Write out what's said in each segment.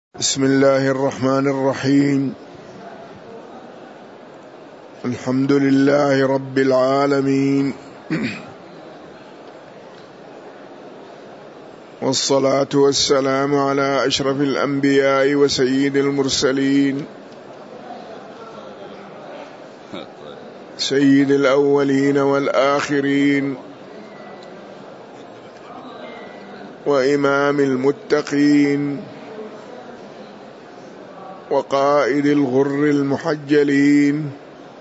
بسم الله الرحمن الرحيم. الحمد لله رب العالمين، والصلاة والسلام على أشرف الأنبياء وسيد المرسلين، سيد الأولين والآخرين، وإمام المتقين، وقائد الغر المحجلين،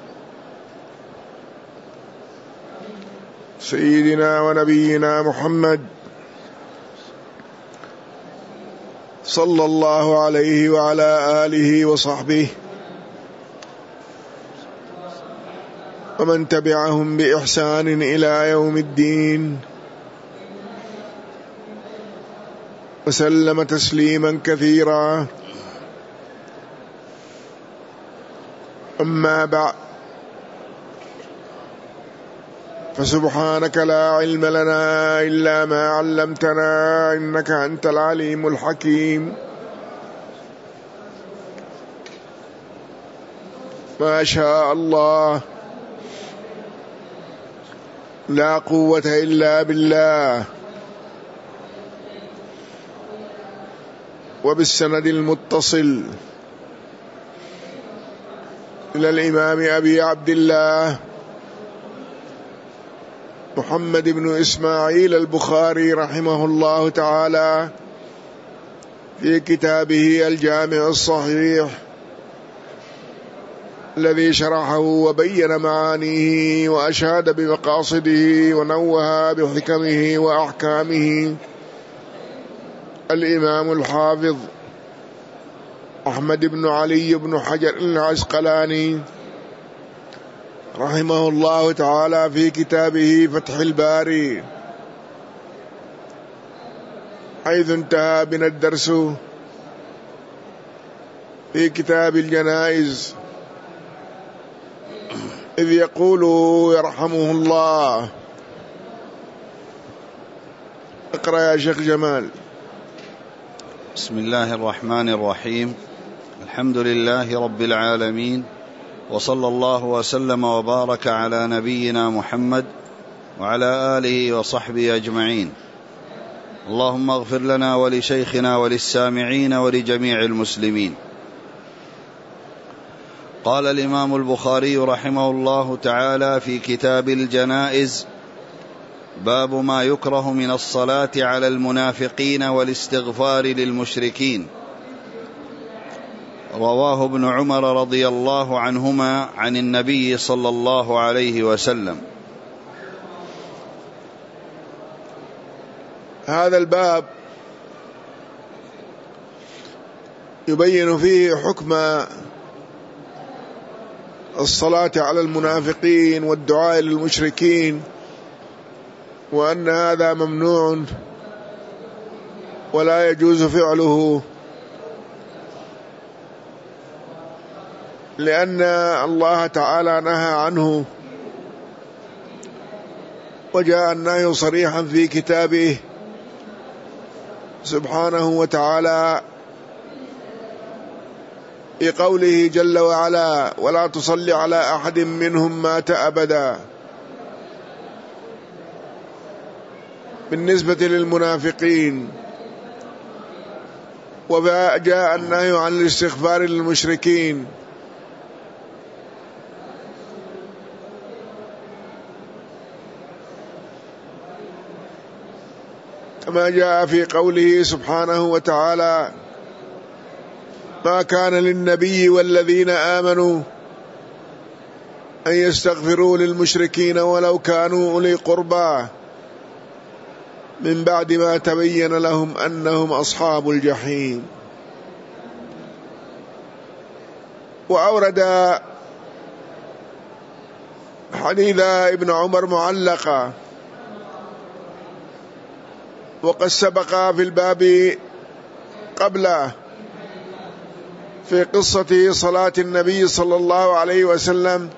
سيدنا ونبينا محمد صلى الله عليه وعلى آله وصحبه ومن تبعهم بإحسان إلى يوم الدين، وسلم تسليما كثيرا. أما بعد، فسبحانك لا علم لنا إلا ما علمتنا، إنك أنت العليم الحكيم. ما شاء الله، لا قوة إلا بالله. وبالسند المتصل إلى الإمام أبي عبد الله محمد بن إسماعيل البخاري رحمه الله تعالى في كتابه الجامع الصحيح الذي شرحه وبين معانيه وأشاد بمقاصده ونوه بحكمه وأحكامه الإمام الحافظ أحمد بن علي بن حجر العسقلاني رحمه الله تعالى في كتابه فتح الباري، حيث انتهى بنا الدرس في كتاب الجنائز، إذ يقول يرحمه الله. اقرأ يا شيخ جمال. بسم الله الرحمن الرحيم. الحمد لله رب العالمين، وصلى الله وسلم وبارك على نبينا محمد وعلى آله وصحبه أجمعين. اللهم اغفر لنا ولشيخنا وللسامعين ولجميع المسلمين. قال الإمام البخاري رحمه الله تعالى في كتاب الجنائز: باب ما يكره من الصلاة على المنافقين والاستغفار للمشركين. رواه ابن عمر رضي الله عنهما عن النبي صلى الله عليه وسلم. هذا الباب يبين فيه حكم الصلاة على المنافقين والدعاء للمشركين، وأن هذا ممنوع ولا يجوز فعله، لأن الله تعالى نهى عنه، وجاء النهي صريحا في كتابه سبحانه وتعالى في قوله جل وعلا: ولا تصل على أحد منهم مات أبدا. بالنسبة للمنافقين، وجاء النهي عن الاستغفار للمشركين، كما جاء في قوله سبحانه وتعالى: ما كان للنبي والذين آمنوا أن يستغفروا للمشركين ولو كانوا أولي قربى من بعد ما تبين لهم أنهم أصحاب الجحيم. وأورد حديث ابن عمر معلقا، وقد سبق في الباب قبله في قصة صلاة النبي صلى الله عليه وسلم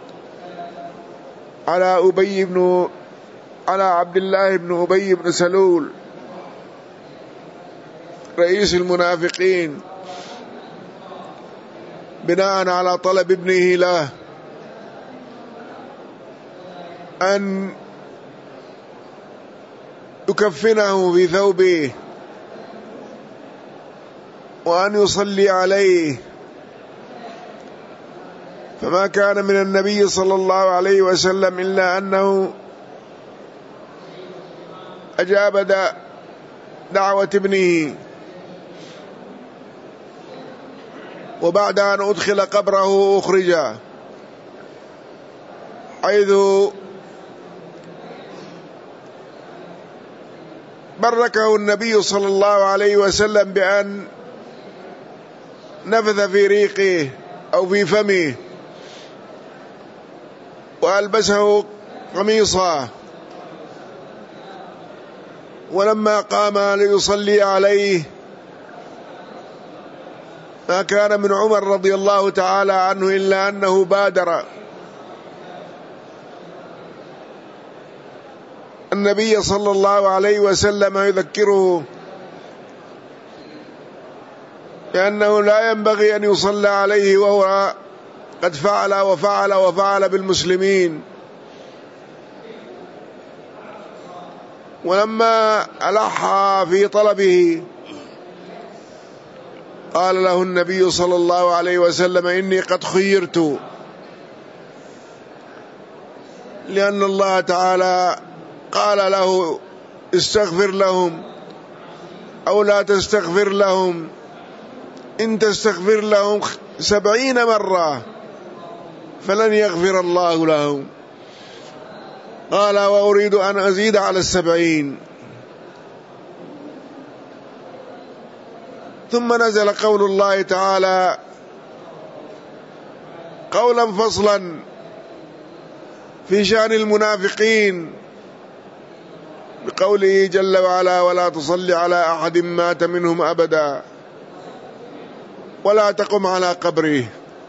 على عبد الله بن أبي بن سلول رئيس المنافقين بناء على طلب ابنه له أن يكفنه في ثوبه وأن يصلي عليه، فما كان من النبي صلى الله عليه وسلم إلا أنه أجاب دعوة ابنه، وبعد أن أدخل قبره أخرج، حيث بركه النبي صلى الله عليه وسلم بأن نفث في ريقه أو في فمه، وألبسه قميصا، ولما قام ليصلي عليه ما كان من عمر رضي الله تعالى عنه إلا أنه بادر النبي صلى الله عليه وسلم يذكره لأنه لا ينبغي أن يصلى عليه وهو قد فعل وفعل وفعل بالمسلمين. ولما ألح في طلبه قال له النبي صلى الله عليه وسلم: إني قد خيرت، لأن الله تعالى قال له: استغفر لهم أو لا تستغفر لهم، إن تستغفر لهم 70 مرة فلن يغفر الله لهم. قال: وأريد أن أزيد على 70. ثم نزل قول الله تعالى قولا فصلا في شأن المنافقين بقوله جل وعلا: ولا تصل على أحد مات منهم أبدا ولا تقم على قبره.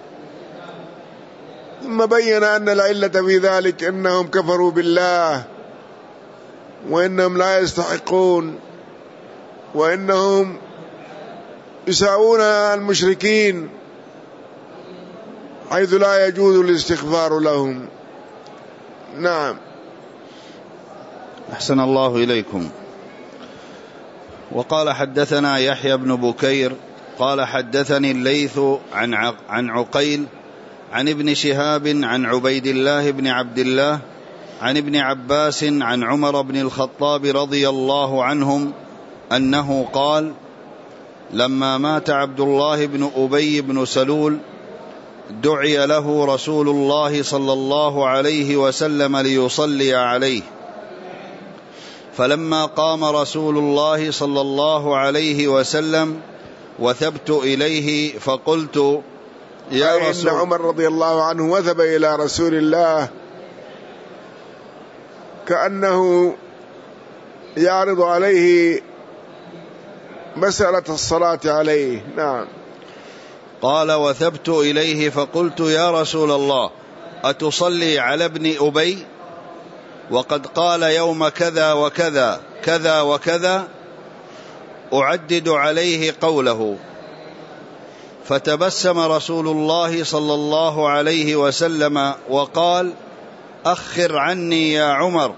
ثم بين أن العلة في ذلك أنهم كفروا بالله، وإنهم لا يستحقون، وإنهم يساوون المشركين حيث لا يجوز الاستغفار لهم. نعم. أحسن الله إليكم. وقال: حدثنا يحيى بن بكير قال: حدثني الليث عن عقيل عن ابن شهاب عن عبيد الله بن عبد الله عن ابن عباس عن عمر بن الخطاب رضي الله عنهم أنه قال: لما مات عبد الله بن أبي بن سلول دعي له رسول الله صلى الله عليه وسلم ليصلي عليه، فلما قام رسول الله صلى الله عليه وسلم وثبت إليه فقلت: يا رسول. إن عمر رضي الله عنه وثب إلى رسول الله كأنه يعرض عليه مسألة الصلاة عليه. نعم. قال: وثبت إليه فقلت: يا رسول الله، أتصلي على ابن أبي وقد قال يوم كذا وكذا كذا وكذا؟ أعدد عليه قوله. فتبسم رسول الله صلى الله عليه وسلم وقال: أخر عني يا عمر.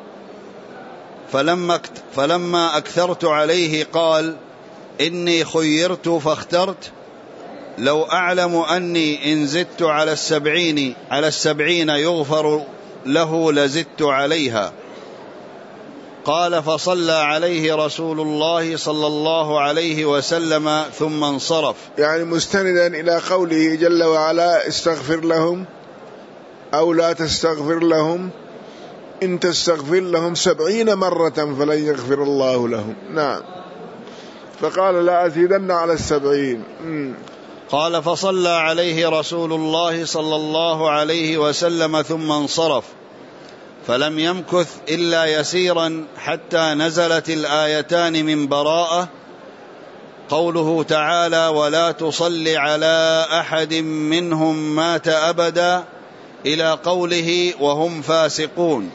فلما أكثرت عليه قال: إني خيرت فاخترت، لو أعلم أني إن زدت على السبعين يغفر له لزدت عليها. قال: فصلى عليه رسول الله صلى الله عليه وسلم ثم انصرف. يعني مستندا إلى قوله جل وعلا: استغفر لهم أو لا تستغفر لهم، إن تستغفر لهم 70 مرة فلن يغفر الله لهم. نعم. فقال: لا أزيدن على 70. قال: فصلى عليه رسول الله صلى الله عليه وسلم ثم انصرف، فلم يمكث إلا يسيرا حتى نزلت الآيتان من براءة، قوله تعالى: ولا تصل على أحد منهم مات أبدا، إلى قوله: وهم فاسقون.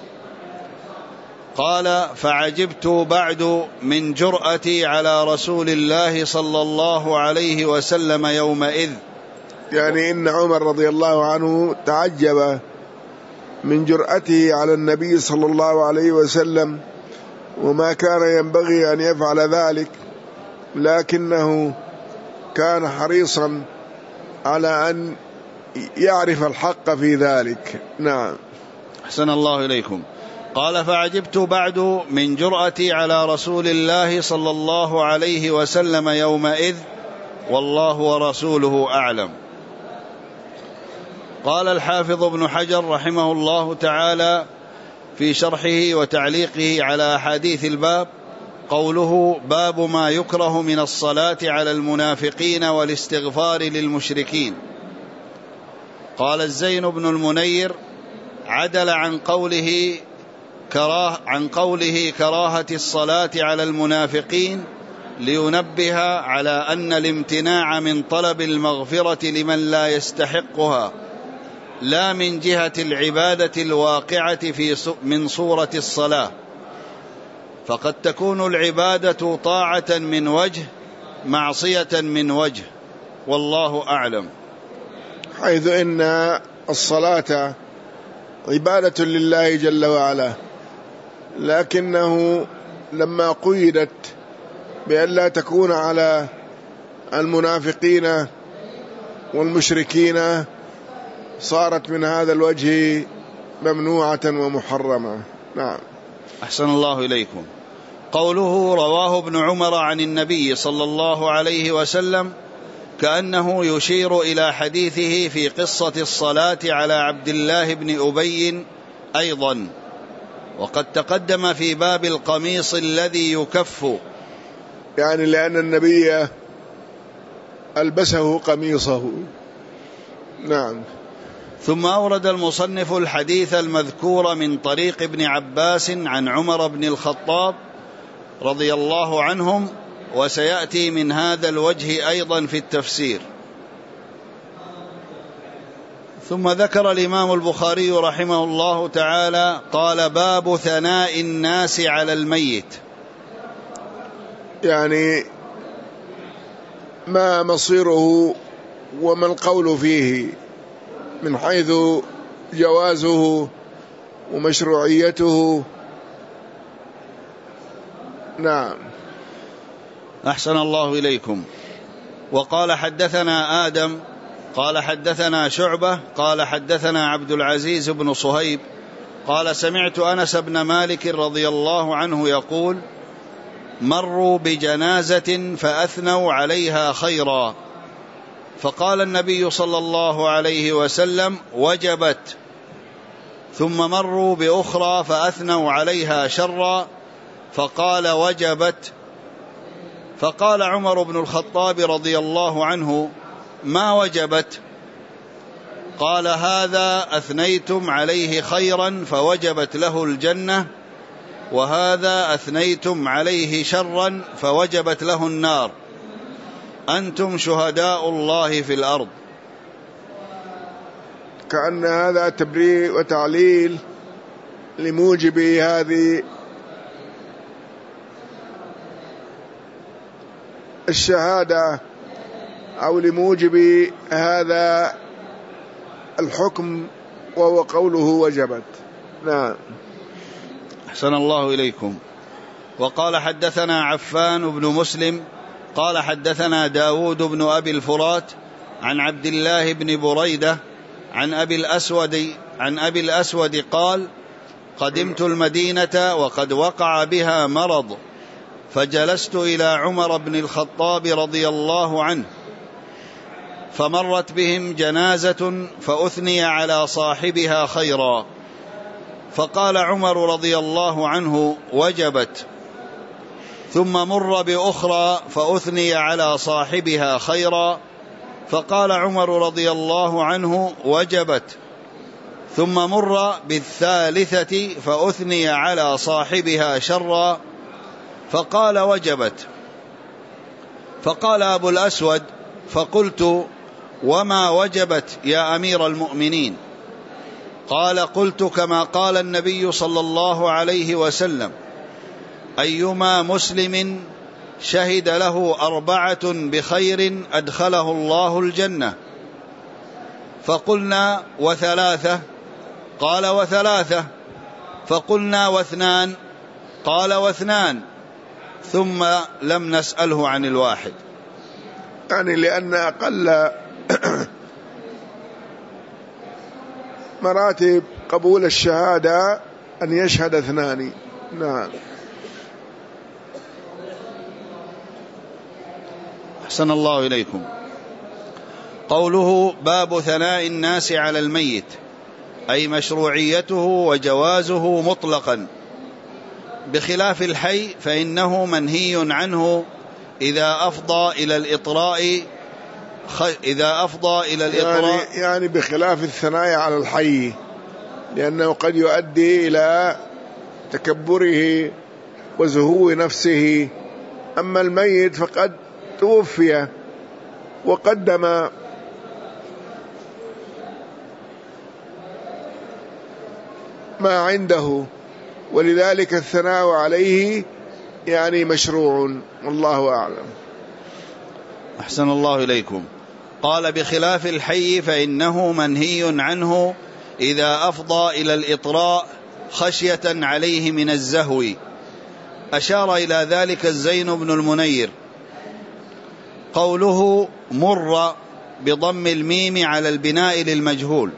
قال: فعجبت بعد من جرأتي على رسول الله صلى الله عليه وسلم يومئذ، يعني إن عمر رضي الله عنه تعجب من جرأته على النبي صلى الله عليه وسلم، وما كان ينبغي أن يفعل ذلك، لكنه كان حريصا على أن يعرف الحق في ذلك. نعم. أحسن الله إليكم. قال: فعجبت بعد من جرأتي على رسول الله صلى الله عليه وسلم يومئذ، والله ورسوله أعلم. قال الحافظ ابن حجر رحمه الله تعالى في شرحه وتعليقه على أحاديث الباب: قوله: باب ما يكره من الصلاة على المنافقين والاستغفار للمشركين. قال الزين بن المنير: عدل عن قوله كراهة الصلاة على المنافقين لينبه على أن الامتناع من طلب المغفرة لمن لا يستحقها لا من جهة العبادة الواقعة من صورة الصلاة، فقد تكون العبادة طاعة من وجه، معصية من وجه، والله أعلم. حيث إن الصلاة عبادة لله جل وعلا، لكنه لما قيدت بأن لا تكون على المنافقين والمشركين صارت من هذا الوجه ممنوعة ومحرمة. نعم. أحسن الله إليكم. قوله: رواه ابن عمر عن النبي صلى الله عليه وسلم، كأنه يشير إلى حديثه في قصة الصلاة على عبد الله بن أبي أيضا، وقد تقدم في باب القميص الذي يكف، يعني لأن النبي ألبسه قميصه. نعم. ثم أورد المصنف الحديث المذكور من طريق ابن عباس عن عمر بن الخطاب رضي الله عنهم، وسيأتي من هذا الوجه أيضا في التفسير. ثم ذكر الإمام البخاري رحمه الله تعالى قال: باب ثناء الناس على الميت. يعني ما مصيره وما القول فيه من حيث جوازه ومشروعيته. نعم. أحسن الله إليكم. وقال: حدثنا آدم قال حدثنا شعبة قال حدثنا عبد العزيز بن صهيب قال: سمعت أنس بن مالك رضي الله عنه يقول: مروا بجنازة فأثنوا عليها خيرا، فقال النبي صلى الله عليه وسلم: وجبت. ثم مروا بأخرى فأثنوا عليها شرا، فقال: وجبت. فقال عمر بن الخطاب رضي الله عنه: ما وجبت؟ قال: هذا أثنيتم عليه خيرا فوجبت له الجنة، وهذا أثنيتم عليه شرا فوجبت له النار، أنتم شهداء الله في الأرض. كأن هذا تبرير وتعليل لموجب هذه الشهادة أو لموجب هذا الحكم، وهو قوله وجبت. نعم. أحسن الله إليكم. وقال: حدثنا عفان بن مسلم قال حدثنا داود بن أبي الفرات عن عبد الله بن بريدة عن أبي الأسود قال: قدمت المدينة وقد وقع بها مرض، فجلست إلى عمر بن الخطاب رضي الله عنه، فمرت بهم جنازة فأثني على صاحبها خيرا، فقال عمر رضي الله عنه: وجبت. ثم مر بأخرى فأثني على صاحبها خيرا، فقال عمر رضي الله عنه: وجبت. ثم مر بالثالثة فأثني على صاحبها شرا، فقال: وجبت. فقال أبو الأسود: فقلت: وما وجبت يا أمير المؤمنين؟ قال: قلت كما قال النبي صلى الله عليه وسلم: أيما مسلم شهد له 4 بخير أدخله الله الجنة، فقلنا وثلاثة، قال وثلاثة. فقلنا واثنان، قال واثنان، ثم لم نسأله عن الواحد. يعني لأن أقل مراتب قبول الشهادة أن يشهد اثنان. نعم. أحسن الله إليكم. قوله باب ثناء الناس على الميت، أي مشروعيته وجوازه مطلقا، بخلاف الحي فإنه منهي عنه إذا أفضى إلى الإطراء يعني بخلاف الثناء على الحي، لأنه قد يؤدي إلى تكبره وزهو نفسه. أما الميت فقد توفي وقدم ما عنده، ولذلك الثناء عليه يعني مشروع، والله أعلم. أحسن الله إليكم. قال بخلاف الحي فإنه منهي عنه إذا أفضى إلى الإطراء خشية عليه من الزهو. أشار إلى ذلك الزين بن المنير. قوله مر بضم الميم على البناء للمجهول.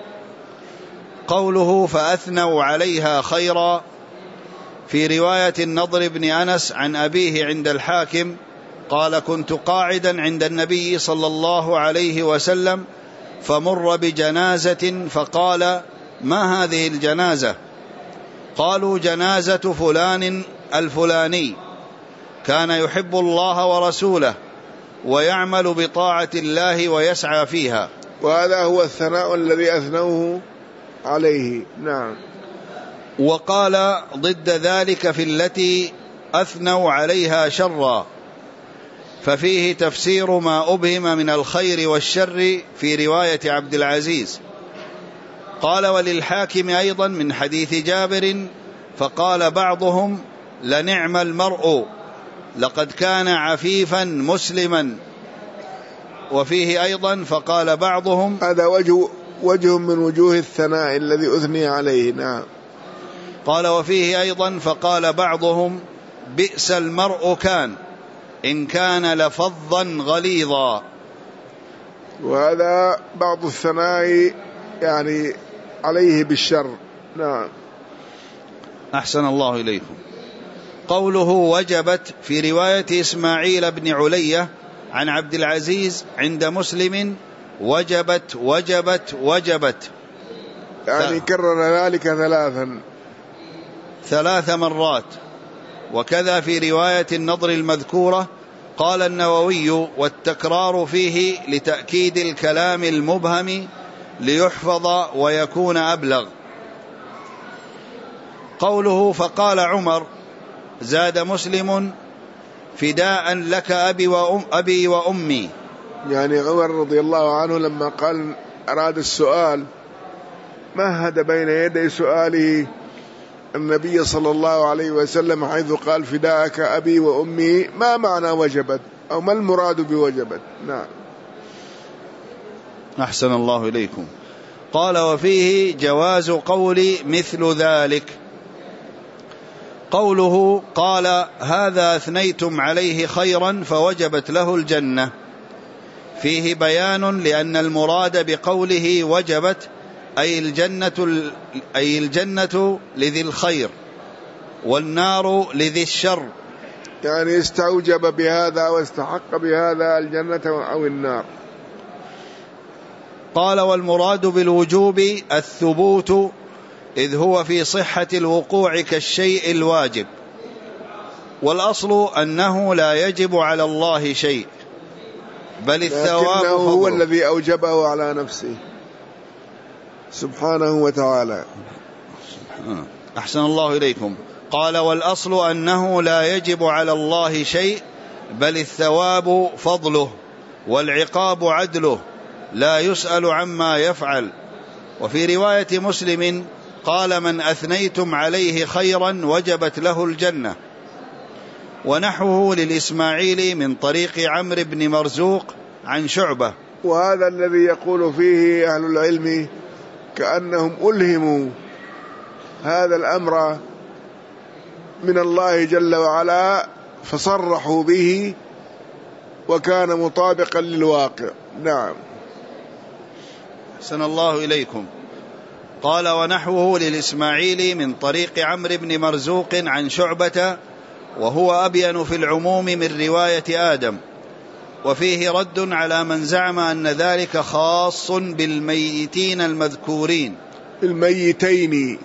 قوله فأثنوا عليها خيرا، في رواية النضر بن أنس عن أبيه عند الحاكم قال كنت قاعدا عند النبي صلى الله عليه وسلم فمر بجنازة فقال ما هذه الجنازة؟ قالوا جنازة فلان الفلاني كان يحب الله ورسوله ويعمل بطاعة الله ويسعى فيها. وهذا هو الثناء الذي أثنوه عليه. نعم. وقال ضد ذلك في التي أثنوا عليها شرا، ففيه تفسير ما أبهم من الخير والشر في رواية عبد العزيز. قال وللحاكم أيضا من حديث جابر فقال بعضهم لنعم المرء لقد كان عفيفا مسلما، وفيه أيضا فقال بعضهم. هذا وجه من وجوه الثناء الذي أثني عليه. نعم. قال وفيه أيضا فقال بعضهم بئس المرء كان إن كان لفظا غليظا. وهذا بعض الثناء يعني عليه بالشر. نعم. أحسن الله إليكم. قوله وجبت في رواية إسماعيل بن علية عن عبد العزيز عند مسلم وجبت وجبت وجبت، يعني كرر ذلك ثلاث مرات. وكذا في رواية النضر المذكورة. قال النووي والتكرار فيه لتأكيد الكلام المبهم ليحفظ ويكون أبلغ. قوله فقال عمر زاد مسلم فداء لك أبي وأمي، يعني عمر رضي الله عنه لما قال أراد السؤال مهد بين يدي سؤاله النبي صلى الله عليه وسلم حيث قال فداءك أبي وأمي، ما معنى وجبت أو ما المراد بوجبت؟ نعم. أحسن الله إليكم. قال وفيه جواز قول مثل ذلك. قوله قال هذا أثنيتم عليه خيرا فوجبت له الجنة، فيه بيان لأن المراد بقوله وجبت أي الجنة لذي الخير والنار لذي الشر، يعني استوجب بهذا واستحق بهذا الجنة أو النار. قال والمراد بالوجوب الثبوت إذ هو في صحة الوقوع كالشيء الواجب، والأصل أنه لا يجب على الله شيء بل الثواب هو الذي أوجبه على نفسه سبحانه وتعالى. أحسن الله إليكم. قال والأصل أنه لا يجب على الله شيء بل الثواب فضله والعقاب عدله لا يسأل عما يفعل. وفي رواية مسلم قال من أثنيتم عليه خيرا وجبت له الجنة. ونحوه للإسماعيلي من طريق عمرو بن مرزوق عن شعبة وهذا الذي يقول فيه أهل العلم كأنهم ألهموا هذا الأمر من الله جل وعلا فصرحوا به وكان مطابقا للواقع. نعم. أحسن الله إليكم. قال ونحوه للإسماعيلي من طريق عمرو بن مرزوق عن شعبة وهو أبين في العموم من رواية آدم، وفيه رد على من زعم أن ذلك خاص بالميتين المذكورين. الميتين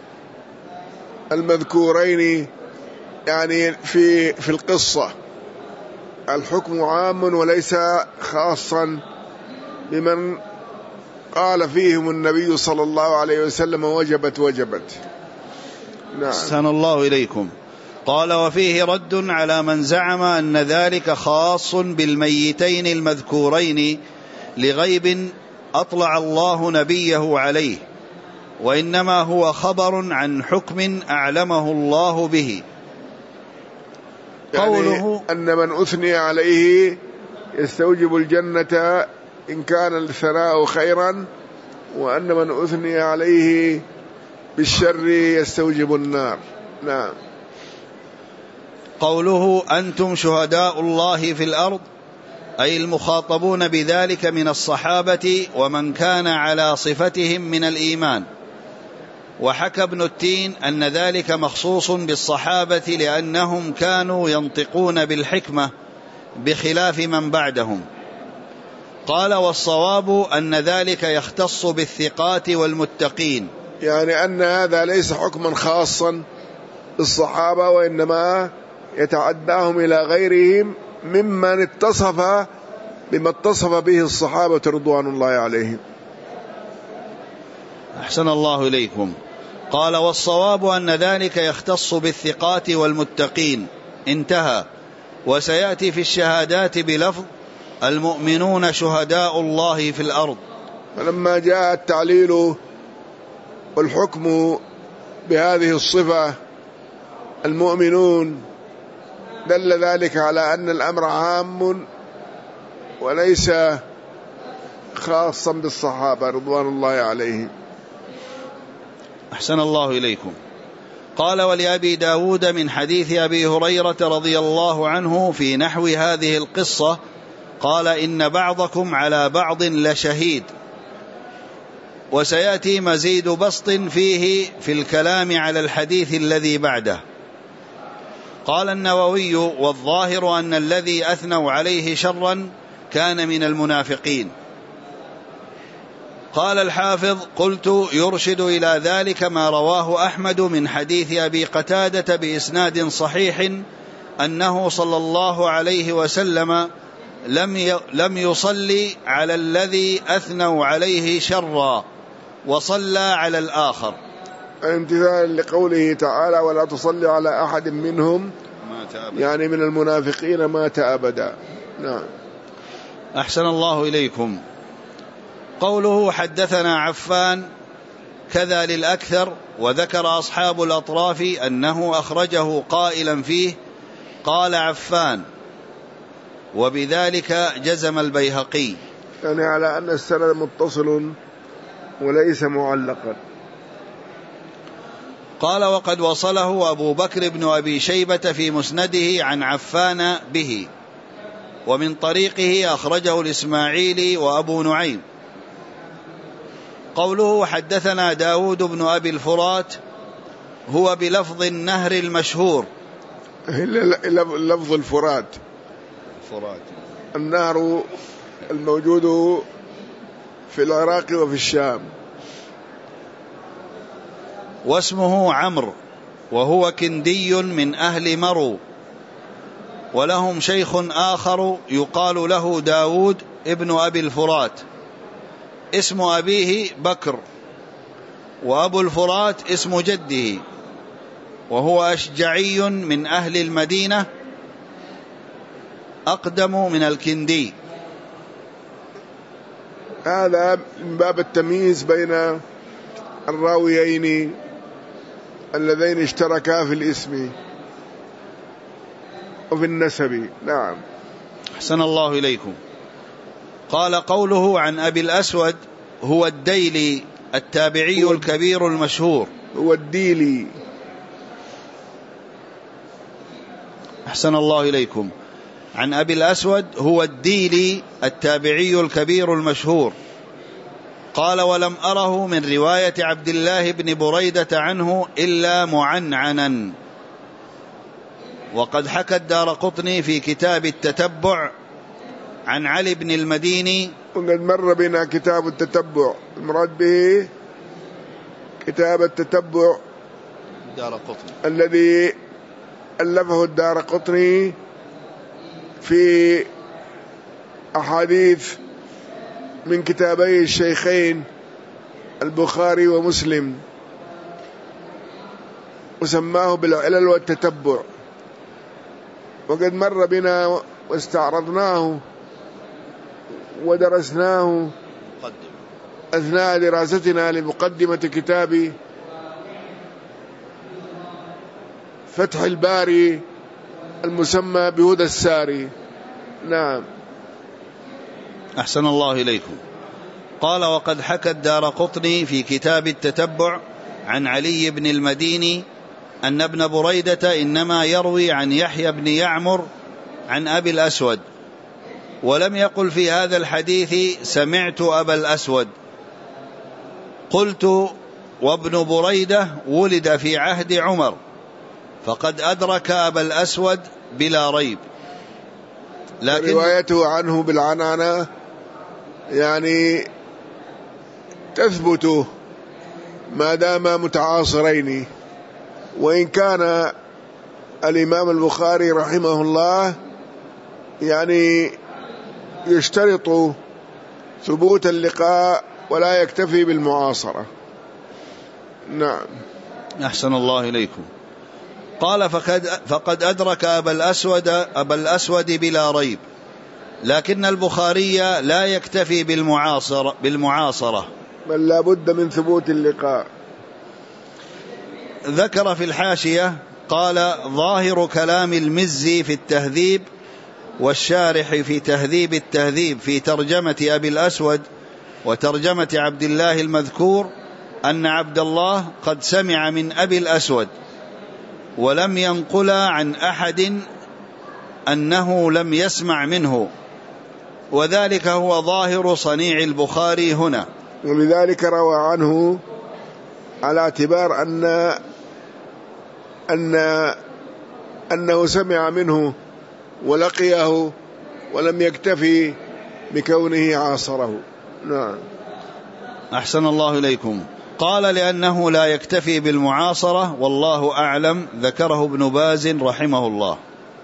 المذكورين يعني في القصة الحكم عام وليس خاصا بمن قال فيهم النبي صلى الله عليه وسلم وجبت. نعم. أحسن الله إليكم. قال وفيه رد على من زعم أن ذلك خاص بالميتين المذكورين لغيب أطلع الله نبيه عليه، وإنما هو خبر عن حكم أعلمه الله به. يعني قوله أن من أثني عليه يستوجب الجنة إن كان الثناء خيرا، وأن من أثني عليه بالشر يستوجب النار. نعم. قوله أنتم شهداء الله في الأرض أي المخاطبون بذلك من الصحابة ومن كان على صفتهم من الإيمان. وحكى ابن التين أن ذلك مخصوص بالصحابة لأنهم كانوا ينطقون بالحكمة بخلاف من بعدهم. قال والصواب أن ذلك يختص بالثقات والمتقين، يعني أن هذا ليس حكما خاصا بالصحابة وإنما يتعداهم إلى غيرهم ممن اتصف بما اتصف به الصحابة رضوان الله عليهم. أحسن الله إليكم. قال والصواب أن ذلك يختص بالثقات والمتقين، انتهى. وسيأتي في الشهادات بلفظ المؤمنون شهداء الله في الأرض. فلما جاء التعليل والحكم بهذه الصفة المؤمنون دل ذلك على أن الأمر عام وليس خاصا بالصحابة رضوان الله عليهم. أحسن الله إليكم. قال ولأبي داود من حديث أبي هريرة رضي الله عنه في نحو هذه القصة قال إن بعضكم على بعض لشهيد. وسيأتي مزيد بسط فيه في الكلام على الحديث الذي بعده. قال النووي والظاهر أن الذي أثنوا عليه شرا كان من المنافقين. قال الحافظ قلت يرشد إلى ذلك ما رواه أحمد من حديث أبي قتادة بإسناد صحيح أنه صلى الله عليه وسلم لم يصلي على الذي أثنوا عليه شرا وصلى على الآخر، امتثال لقوله تعالى ولا تصلي على أحد منهم يعني من المنافقين مات أبدا. نعم. أحسن الله إليكم. قوله حدثنا عفان كذا للأكثر، وذكر أصحاب الأطراف أنه أخرجه قائلا فيه قال عفان، وبذلك جزم البيهقي، يعني على أن السند متصل وليس معلقا. قال وقد وصله أبو بكر بن أبي شيبة في مسنده عن عفان به، ومن طريقه أخرجه الإسماعيلي وأبو نعيم. قوله حدثنا داود بن أبي الفرات هو بلفظ النهر المشهور. لفظ الفرات النهر الموجود في العراق وفي الشام. واسمه عمرو وهو كندي من أهل مرو، ولهم شيخ آخر يقال له داود ابن أبي الفرات، اسم أبيه بكر، وأبو الفرات اسم جده، وهو أشجعي من أهل المدينة أقدم من الكندي. هذا من باب التمييز بين الراويين اللذين اشتركا في الاسم وفي النسب. نعم. أحسن الله إليكم. قال قوله عن أبي الأسود هو الديلي التابعي الكبير المشهور. هو الديلي. أحسن الله إليكم. عن أبي الأسود هو الديلي التابعي الكبير المشهور. قال ولم أره من رواية عبد الله بن بريدة عنه إلا معنعنا. وقد حكى الدارقطني في كتاب التتبع عن علي بن المديني. وقد مر بنا كتاب التتبع، المراد به كتاب التتبع الدارقطني الذي ألفه الدارقطني في أحاديث من كتابي الشيخين البخاري ومسلم، وسماه بالعلل والتتبع. وقد مر بنا واستعرضناه ودرسناه أثناء دراستنا لمقدمة كتاب فتح الباري المسمى بهدى الساري. نعم. أحسن الله إليكم. قال وقد حكى الدارقطني في كتاب التتبع عن علي بن المديني أن ابن بريدة إنما يروي عن يحيى بن يعمر عن أبي الأسود، ولم يقل في هذا الحديث سمعت أبا الأسود. قلت وابن بريدة ولد في عهد عمر فقد أدرك أبا الأسود بلا ريب، لكن روايته عنه بالعنعنة يعني تثبت ما دام متعاصرين. وإن كان الإمام البخاري رحمه الله يعني يشترط ثبوت اللقاء ولا يكتفي بالمعاصرة. نعم. أحسن الله إليكم. قال فقد أدرك أبا الأسود بلا ريب، لكن البخاري لا يكتفي بالمعاصرة بل لا بد من ثبوت اللقاء. ذكر في الحاشية قال ظاهر كلام المزي في التهذيب والشارح في تهذيب التهذيب في ترجمة أبي الأسود وترجمة عبد الله المذكور أن عبد الله قد سمع من أبي الأسود، ولم ينقل عن أحد أنه لم يسمع منه، وذلك هو ظاهر صنيع البخاري هنا. ولذلك روى عنه على اعتبار أنه سمع منه ولقيه ولم يكتفي بكونه عاصره. نعم. أحسن الله إليكم. قال لأنه لا يكتفي بالمعاصرة والله أعلم، ذكره ابن باز رحمه الله.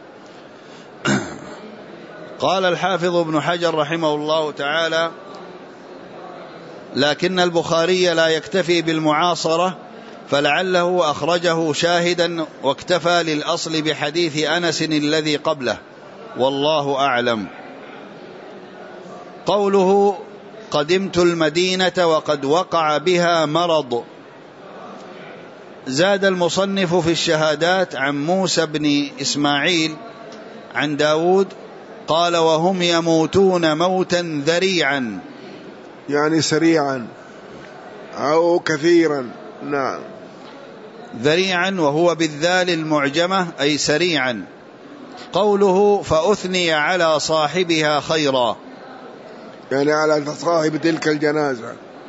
قال الحافظ ابن حجر رحمه الله تعالى لكن البخاري لا يكتفي بالمعاصرة، فلعله أخرجه شاهدا واكتفى للأصل بحديث أنس الذي قبله، والله أعلم. قوله قدمت المدينة وقد وقع بها مرض. زاد المصنف في الشهادات عن موسى بن إسماعيل عن داود قال وهم يموتون موتا ذريعا، يعني سريعا أو كثيرا. نعم. ذريعا وهو بالذال المعجمة أي سريعا. قوله فأثني على صاحبها خيرا، يعني على صاحب تلك الجنازة.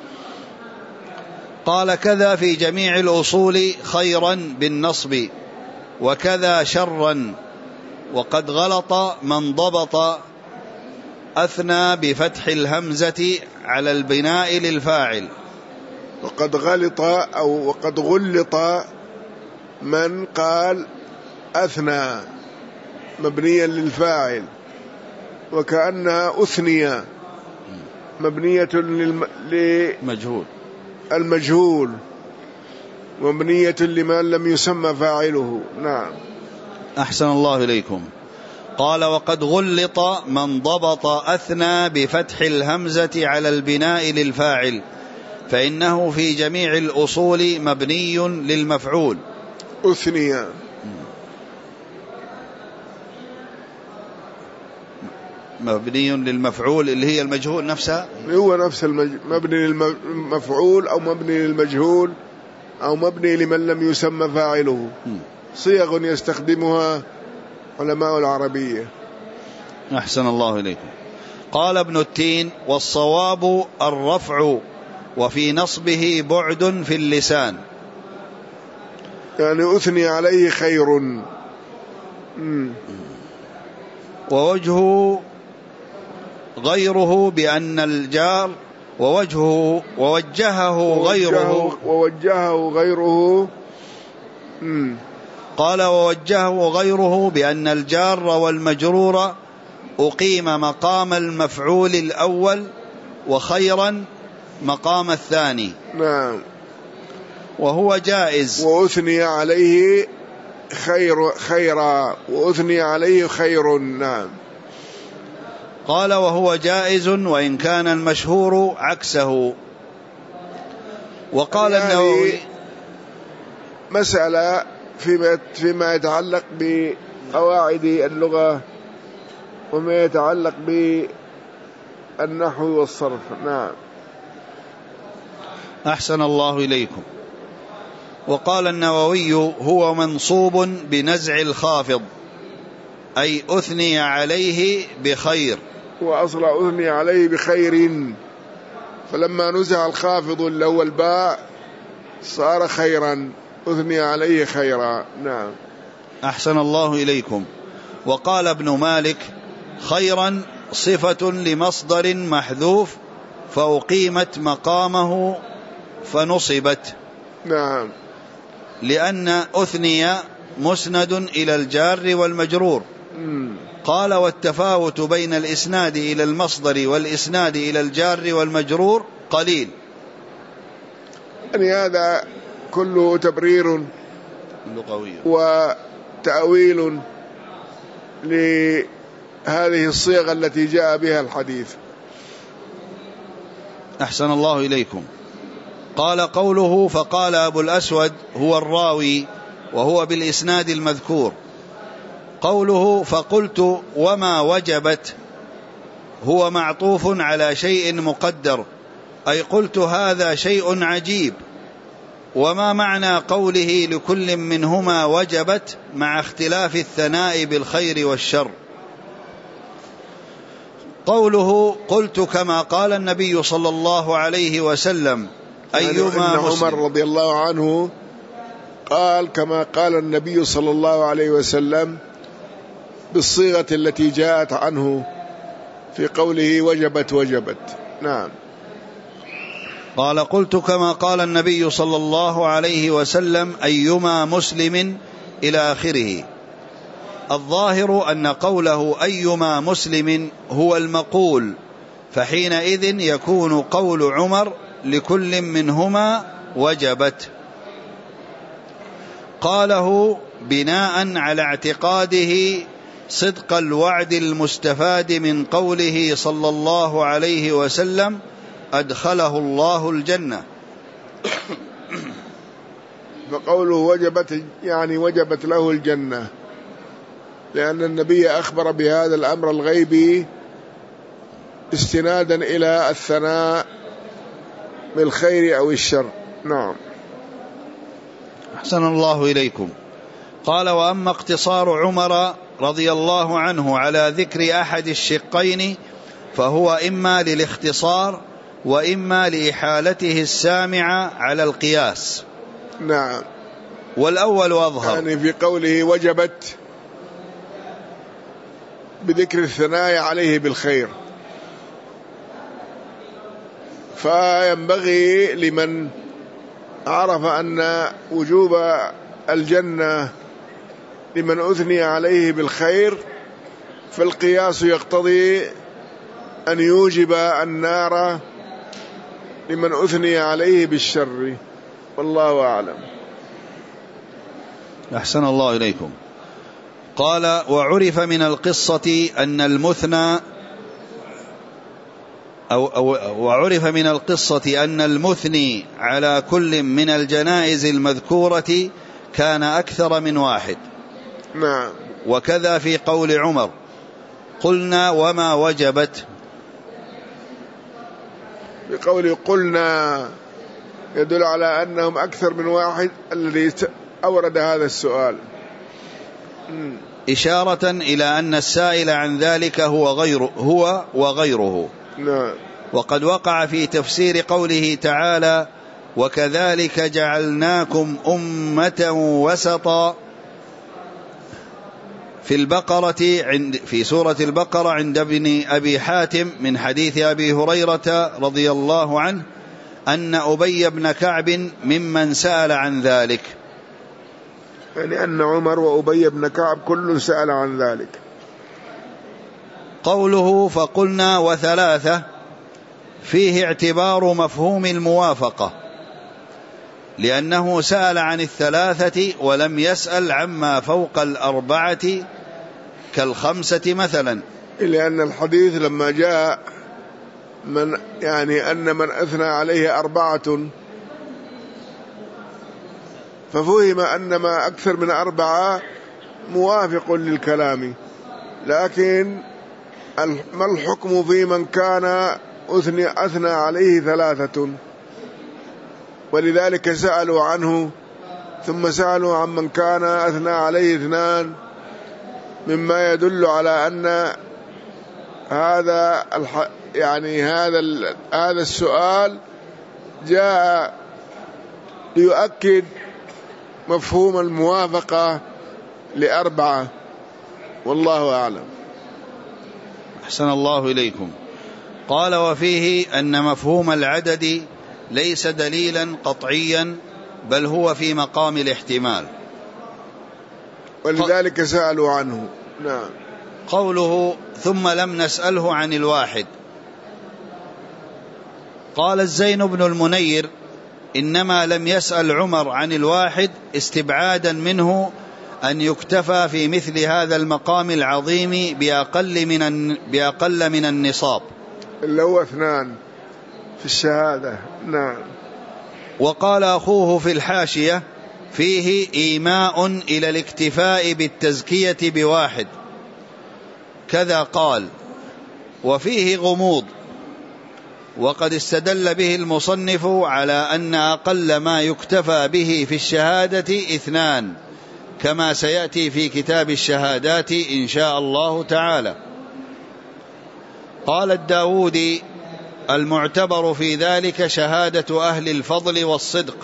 قال كذا في جميع الأصول خيرا بالنصب، وكذا شرا، وقد غلط من ضبط أثنى بفتح الهمزة على البناء للفاعل. وقد غلط أو وقد غلط من قال أثنى مبنيا للفاعل، وكأنها أثنية مبنية للمجهول مبنية لمن لم يسمى فاعله. نعم. أحسن الله إليكم. قال وقد غلط من ضبط أثنى بفتح الهمزة على البناء للفاعل، فإنه في جميع الأصول مبني للمفعول. أثنية. مبني للمفعول اللي هي المجهول نفسها، هو نفس مبني للمفعول أو مبني للمجهول أو مبني لمن لم يسمى فاعله، صيغ يستخدمها علماء العربية. أحسن الله إليكم. قال ابن التين: والصواب الرفع وفي نصبه بعد في اللسان، يعني أثني عليه خير. ووجهه غيره بأن الجار ووجهه غيره قال: ووجهه غيره بأن الجار والمجرور أقيم مقام المفعول الأول وخيرا مقام الثاني. نعم. وهو جائز. وأثني عليه خيرا وأثني عليه خير. نعم. قال: وهو جائز وإن كان المشهور عكسه. وقال النووي: مسألة فيما يتعلق بقواعد اللغة وما يتعلق بالنحو والصرف. نعم. أحسن الله إليكم. وقال النووي: هو منصوب بنزع الخافض، أي أثني عليه بخير. وأصل أثني عليه بخير، فلما نزع الخافض اللي هو الباء صار خيرا، أثني عليه خيرا. نعم. أحسن الله إليكم. وقال ابن مالك: خيرا صفة لمصدر محذوف فأقيمت مقامه فنصبت. نعم. لأن أثني مسند إلى الجار والمجرور. قال: والتفاوت بين الإسناد إلى المصدر والإسناد إلى الجار والمجرور قليل. يعني هذا كله تبرير لغوي وتأويل لهذه الصيغة التي جاء بها الحديث. أحسن الله إليكم. قال: قوله فقال أبو الأسود هو الراوي وهو بالإسناد المذكور. قوله فقلت وما وجبت هو معطوف على شيء مقدر، أي قلت هذا شيء عجيب. وما معنى قوله لكل منهما وجبت مع اختلاف الثناء بالخير والشر؟ قوله قلت كما قال النبي صلى الله عليه وسلم أيما مسلم. عمر رضي الله عنه قال كما قال النبي صلى الله عليه وسلم بالصيغة التي جاءت عنه في قوله وجبت. نعم. قال قلت كما قال النبي صلى الله عليه وسلم أيما مسلم إلى آخره. الظاهر أن قوله أيما مسلم هو المقول، فحينئذ يكون قول عمر لكل منهما وجبت. قاله بناء على اعتقاده صدق الوعد المستفاد من قوله صلى الله عليه وسلم أدخله الله الجنة. فقوله وجبت يعني وجبت له الجنة، لأن النبي أخبر بهذا الأمر الغيبي استنادا إلى الثناء بالخير أو الشر. نعم. أحسن الله إليكم. قال وأما اقتصار عمر رضي الله عنه على ذكر أحد الشقين فهو إما للاختصار وإما لإحالته السامع على القياس. نعم. والأول أظهر، يعني في قوله وجبت بذكر الثناء عليه بالخير، فينبغي لمن عرف أن وجوب الجنة لمن أثني عليه بالخير فالقياس يقتضي أن يوجب النار لمن أثني عليه بالشر، والله أعلم. أحسن الله إليكم. قال وعرف من القصة أن المثنى وعرف من القصة أن المثني على كل من الجنائز المذكورة كان أكثر من واحد. نعم. وكذا في قول عمر قلنا وما وجبت. بقول قلنا يدل على أنهم أكثر من واحد الذي أورد هذا السؤال، إشارة إلى أن السائل عن ذلك هو وغيره. نعم. وقد وقع في تفسير قوله تعالى وكذلك جعلناكم أمة وسطا في سورة البقرة عند ابن أبي حاتم من حديث أبي هريرة رضي الله عنه أن أبي بن كعب ممن سأل عن ذلك، يعني أن عمر وأبي بن كعب كل سأل عن ذلك. قوله فقلنا وثلاثة فيه اعتبار مفهوم الموافقة، لأنه سأل عن الثلاثة ولم يسأل عما فوق الأربعة كالخمسة مثلا، لأن الحديث لما جاء أن من أثنى عليه 4 ففهم أن ما أكثر من 4 موافق للكلام، لكن ما الحكم في من كان أثنى عليه 3؟ ولذلك سألوا عنه، ثم سألوا عن من كان أثنى عليه 2، مما يدل على أن هذا السؤال جاء ليؤكد مفهوم الموافقة ل4، والله أعلم. أحسن الله إليكم. قال وفيه أن مفهوم العدد ليس دليلا قطعيا بل هو في مقام الاحتمال، ولذلك سألوا عنه. نعم. قوله ثم لم نسأله عن الواحد، قال الزين بن المنير إنما لم يسأل عمر عن الواحد استبعادا منه أن يكتفى في مثل هذا المقام العظيم بأقل من النصاب، اللي هو 2 في الشهادة. نعم. وقال أخوه في الحاشية فيه إيماء إلى الاكتفاء بالتزكية ب1، كذا قال، وفيه غموض، وقد استدل به المصنف على أن أقل ما يكتفى به في الشهادة 2 كما سيأتي في كتاب الشهادات إن شاء الله تعالى. قال الداودي المعتبر في ذلك شهادة أهل الفضل والصدق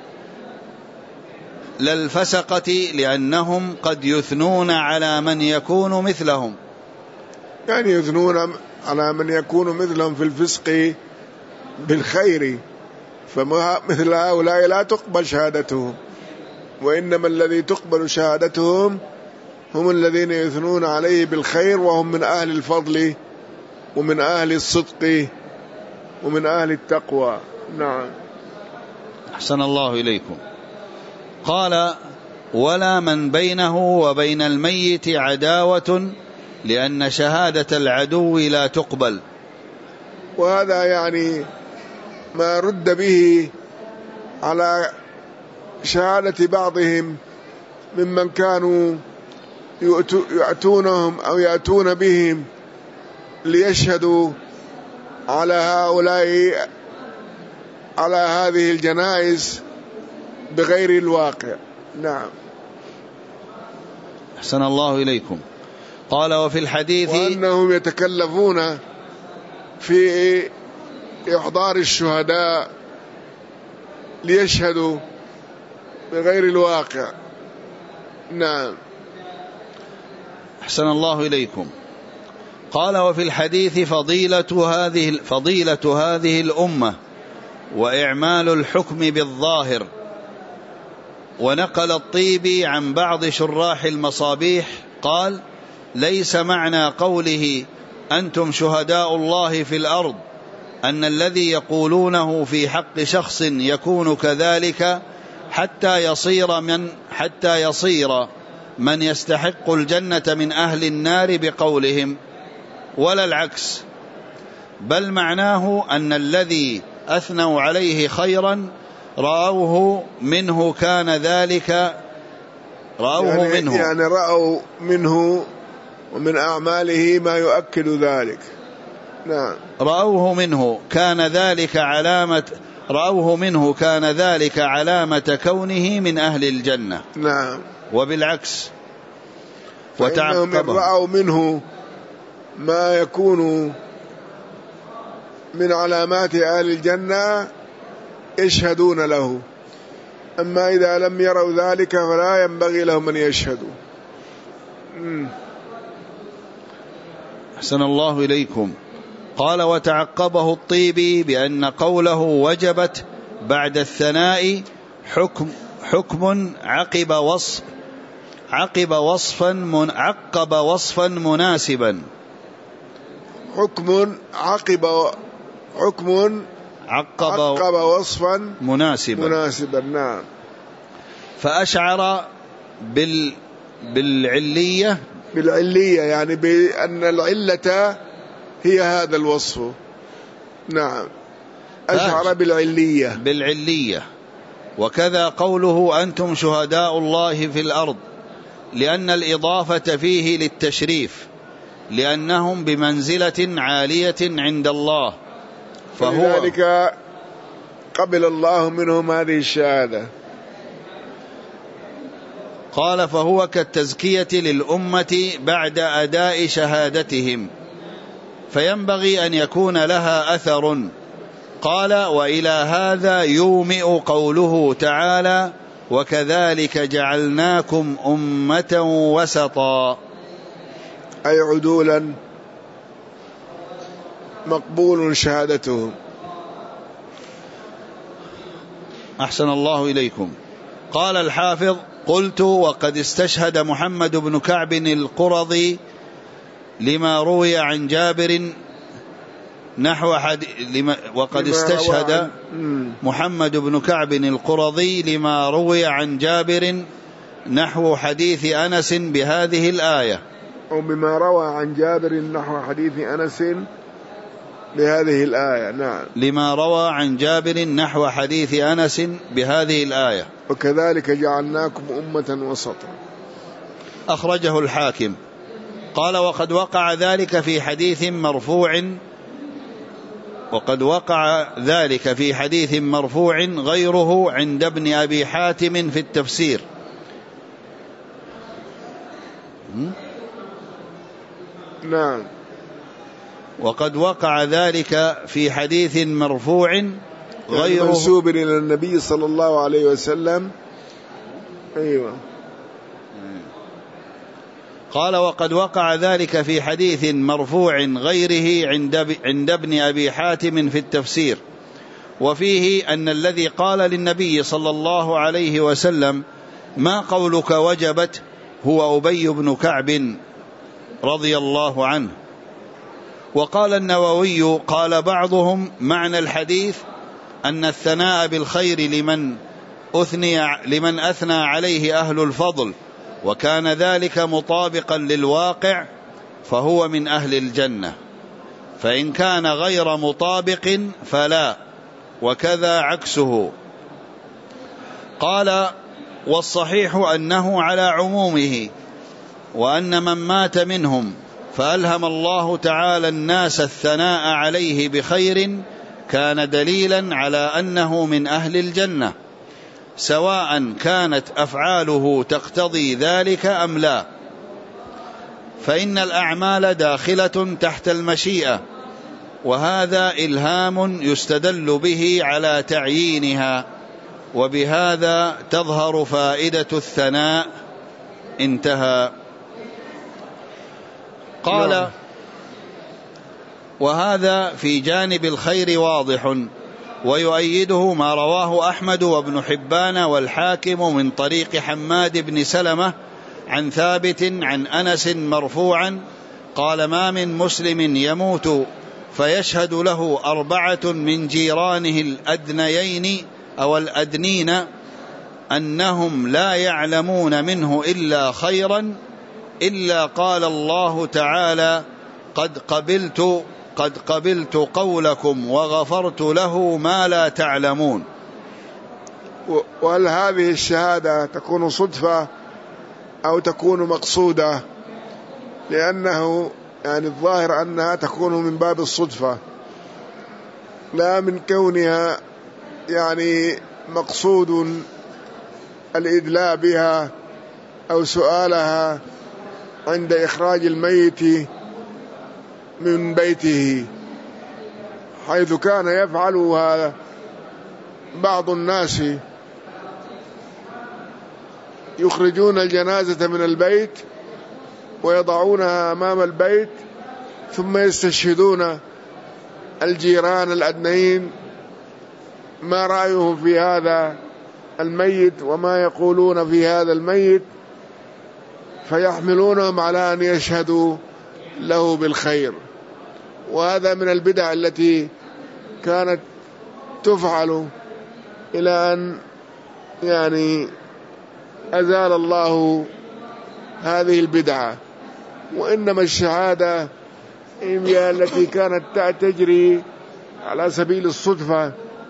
لا الفسقة، لأنهم قد يثنون على من يكون مثلهم، يعني يثنون على من يكون مثلهم في الفسق بالخير، فمثل هؤلاء لا تقبل شهادتهم، وإنما الذي تقبل شهادتهم هم الذين يثنون عليه بالخير، وهم من أهل الفضل ومن أهل الصدق ومن أهل التقوى. نعم. أحسن الله إليكم. قال ولا من بينه وبين الميت عداوة، لأن شهادة العدو لا تقبل. وهذا يعني ما رد به على شهادة بعضهم ممن كانوا يأتونهم أو يأتون بهم ليشهدوا على هؤلاء على هذه الجنائز بغير الواقع. نعم. أحسن الله إليكم. قال وفي الحديث وأنهم يتكلفون في إحضار الشهداء ليشهدوا بغير الواقع. نعم. أحسن الله إليكم. قال وفي الحديث فضيلة هذه الأمة وإعمال الحكم بالظاهر. ونقل الطيبي عن بعض شراح المصابيح قال ليس معنى قوله أنتم شهداء الله في الأرض أن الذي يقولونه في حق شخص يكون كذلك حتى يصير من يستحق الجنة من أهل النار بقولهم، ولا العكس، بل معناه أن الذي أثنوا عليه خيرا رأوه منه كان ذلك، رأوه منه، يعني رأوا منه ومن أعماله ما يؤكد ذلك. نعم. رأوه منه كان ذلك علامة كونه من أهل الجنة. نعم. وبالعكس فإنهم إن رأوا منه ما يكون من علامات أهل الجنة يشهدون له، أما إذا لم يروا ذلك فلا ينبغي لهم أن يشهدوا. أحسن الله إليكم. قال: وتعقبه الطيبي بأن قوله وجبت بعد الثناء حكم عقب وصفا مناسبا. حكم عقب وصفا مناسبا. نعم. فأشعر بالعلية يعني بأن العلة هي هذا الوصف. نعم. أشعر بالعلية. وكذا قوله أنتم شهداء الله في الأرض، لأن الإضافة فيه للتشريف، لأنهم بمنزلة عالية عند الله، فلذلك قبل الله منهم هذه الشهادة. قال: فهو كالتزكية للأمة بعد أداء شهادتهم، فينبغي أن يكون لها أثر. قال: وإلى هذا يومئ قوله تعالى: وكذلك جعلناكم أمة وسطا، أي عدولا مقبول شهادتهم. أحسن الله إليكم. قال الحافظ: قلت: وقد استشهد محمد بن كعب القرظي لما روي عن جابر محمد بن كعب القرظي لما روي عن جابر نحو حديث أنس بهذه الآية، أو بما روى عن جابر نحو حديث أنس بهذه الآية. نعم. لما روى عن جابر نحو حديث أنس بهذه الآية. وكذلك جعلناكم أمة وسطا. أخرجه الحاكم. قال: وقد وقع ذلك في حديث مرفوع غيره عند ابن أبي حاتم في التفسير. نعم. وقد وقع ذلك في حديث مرفوع غيره منسوب إلى النبي صلى الله عليه وسلم. أيوة. قال: وقد وقع ذلك في حديث مرفوع غيره عند ابن أبي حاتم في التفسير، وفيه أن الذي قال للنبي صلى الله عليه وسلم: ما قولك وجبت، هو أبي بن كعب رضي الله عنه. وقال النووي: قال بعضهم معنى الحديث أن الثناء بالخير لمن أثنى عليه أهل الفضل، وكان ذلك مطابقا للواقع فهو من أهل الجنة، فإن كان غير مطابق فلا، وكذا عكسه. قال: والصحيح أنه على عمومه، وأن من مات منهم فألهم الله تعالى الناس الثناء عليه بخير كان دليلا على أنه من أهل الجنة، سواء كانت أفعاله تقتضي ذلك أم لا، فإن الأعمال داخلة تحت المشيئة، وهذا إلهام يستدل به على تعيينها، وبهذا تظهر فائدة الثناء. انتهى. قال: وهذا في جانب الخير واضح، ويؤيده ما رواه أحمد وابن حبان والحاكم من طريق حماد بن سلمة عن ثابت عن أنس مرفوعا قال: ما من مسلم يموت فيشهد له 4 من جيرانه الأدنيين أو الأدنين أنهم لا يعلمون منه إلا خيرا إلا قال الله تعالى: قد قبلت قولكم وغفرت له ما لا تعلمون. وهل هذه الشهادة تكون صدفة أو تكون مقصودة؟ لأنه يعني الظاهر أنها تكون من باب الصدفة لا من كونها يعني مقصود الإدلاء بها أو سؤالها عند إخراج الميت من بيته، حيث كان يفعل هذا بعض الناس، يخرجون الجنازة من البيت ويضعونها أمام البيت ثم يستشهدون الجيران الأدنين ما رأيهم في هذا الميت وما يقولون في هذا الميت، فيحملونهم على أن يشهدوا له بالخير. وهذا من البدع التي كانت تفعل إلى أن يعني أزال الله هذه البدعة. وإنما الشهادة هي التي كانت تجري على سبيل الصدفة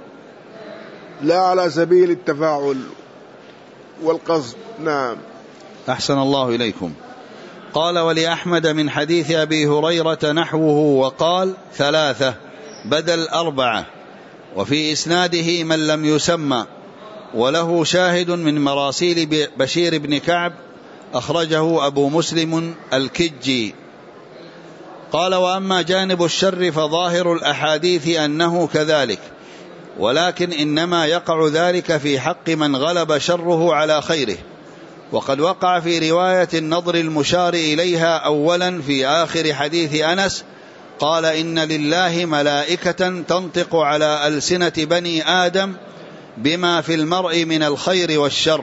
لا على سبيل التفاعل والقصد. نعم. أحسن الله إليكم. قال: ولأحمد من حديث أبي هريرة نحوه، وقال 3 بدل 4، وفي إسناده من لم يسمى، وله شاهد من مراسيل بشير بن كعب أخرجه أبو مسلم الكجي. قال: وأما جانب الشر فظاهر الأحاديث أنه كذلك، ولكن إنما يقع ذلك في حق من غلب شره على خيره. وقد وقع في رواية النضر المشار إليها أولا في آخر حديث أنس، قال: إن لله ملائكة تنطق على ألسنة بني آدم بما في المرء من الخير والشر.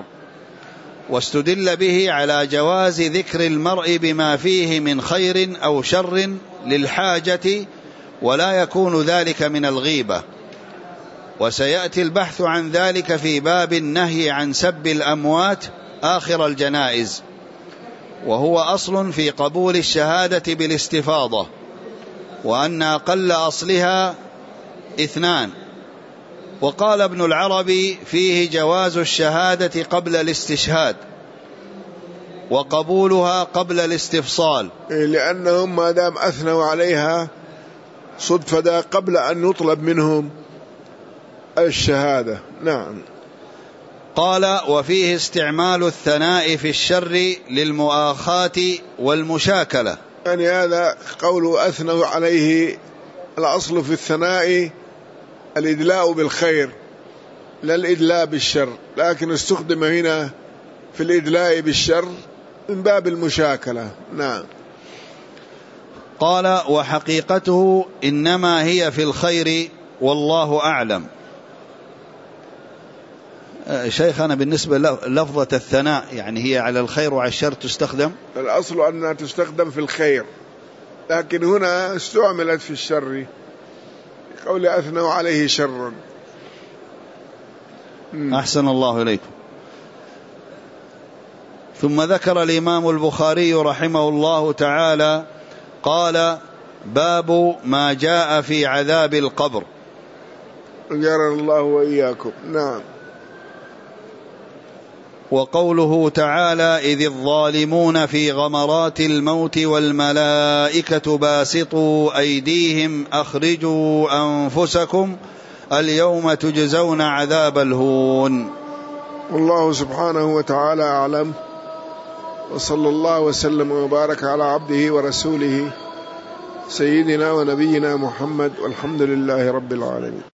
واستدل به على جواز ذكر المرء بما فيه من خير أو شر للحاجة، ولا يكون ذلك من الغيبة. وسيأتي البحث عن ذلك في باب النهي عن سب الأموات آخر الجنائز، وهو أصل في قبول الشهادة بالاستفاضة، وأن أقل أصلها 2. وقال ابن العربي فيه جواز الشهادة قبل الاستشهاد، وقبولها قبل الاستفصال، لأنهم ما دام أثنوا عليها صدفة قبل أن يطلب منهم الشهادة. نعم. قال: وفيه استعمال الثناء في الشر للمؤاخاة والمشاكلة. يعني هذا قول أثنوا عليه، الأصل في الثناء الإدلاء بالخير لا الإدلاء بالشر، لكن استخدم هنا في الإدلاء بالشر من باب المشاكلة. نعم. قال: وحقيقته إنما هي في الخير والله أعلم. شيخنا بالنسبة لفظة الثناء يعني هي على الخير وعلى الشر تستخدم؟ الأصل أنها تستخدم في الخير، لكن هنا استعملت في الشر، قول أثنوا عليه شرا. أحسن الله إليكم. ثم ذكر الإمام البخاري رحمه الله تعالى قال: باب ما جاء في عذاب القبر. جرى الله وإياكم. نعم. وقوله تعالى: إذ الظالمون في غمرات الموت والملائكة باسطوا أيديهم أخرجوا أنفسكم اليوم تجزون عذاب الهون. والله سبحانه وتعالى أعلم، وصلى الله وسلم وبارك على عبده ورسوله سيدنا ونبينا محمد، والحمد لله رب العالمين.